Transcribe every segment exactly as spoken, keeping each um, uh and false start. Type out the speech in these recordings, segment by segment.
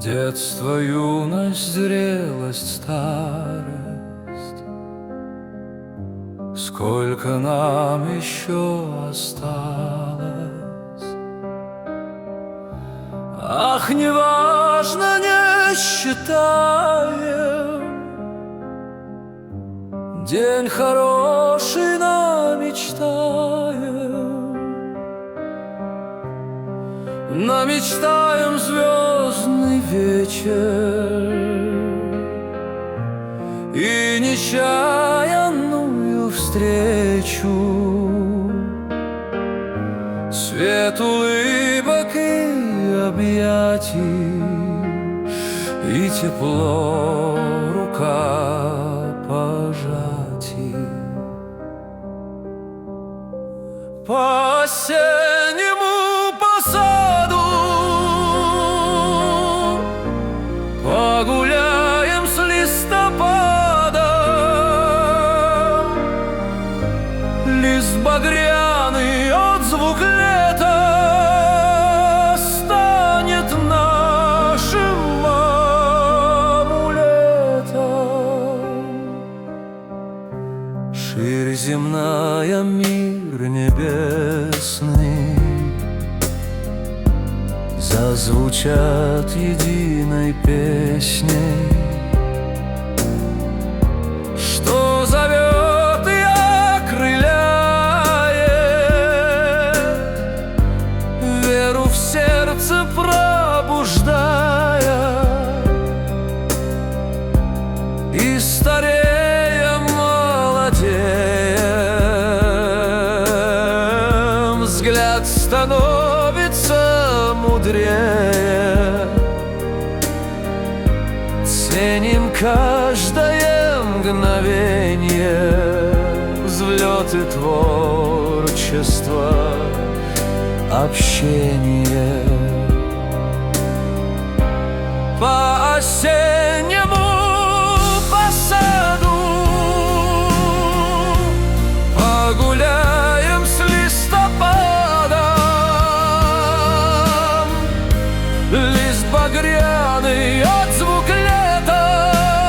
Детство, юность, зрелость, старость. Сколько нам еще осталось? Ах, неважно, не считаем день хороший, намечтаем. Намечтаем звездный вечер и нечаянную встречу, свет улыбок и объятий, и тепло рукопожатий. По осеннему посаду погуляем с листопадом. Лист багряный, отзвук лета станет нашим амулетом. Ширь земная, мир небесный зазвучат единой песней, что зовет и окрыляет, веру в сердце пробуждая, и старея молодеем, взгляд становится мудрее. Ценим каждое мгновенье, взлеты творчества, общение. По осеннему посаду погуляем с листопадом. Лист багряный, отзвук лета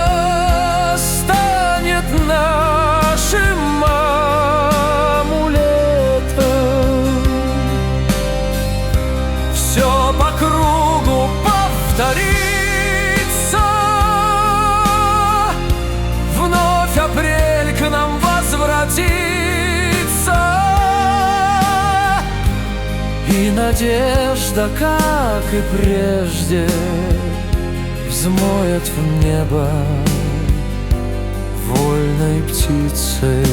станет нашим амулетом. Все по кругу повторится, вновь апрель к нам возвратится, и надежда, как и прежде, взмоет в небо вольной птицей.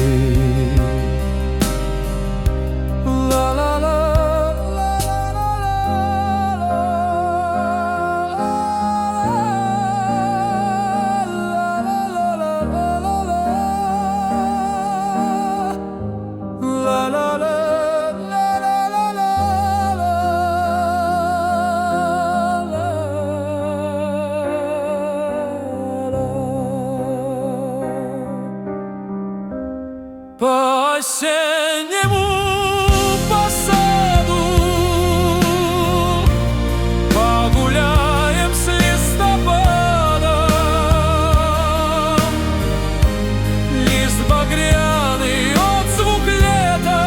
По осеннему посаду погуляем с листопадом. Лист багряный, отзвук лета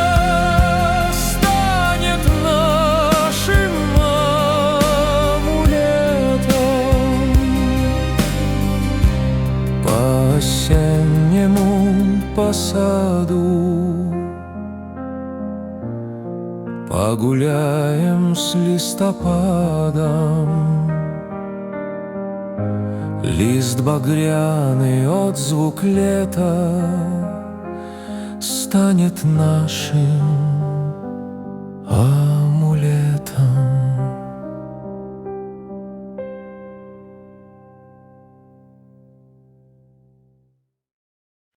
станет нашим амулетом. По осеннему по саду погуляем с листопадом. Лист багряный, отзвук лета станет нашим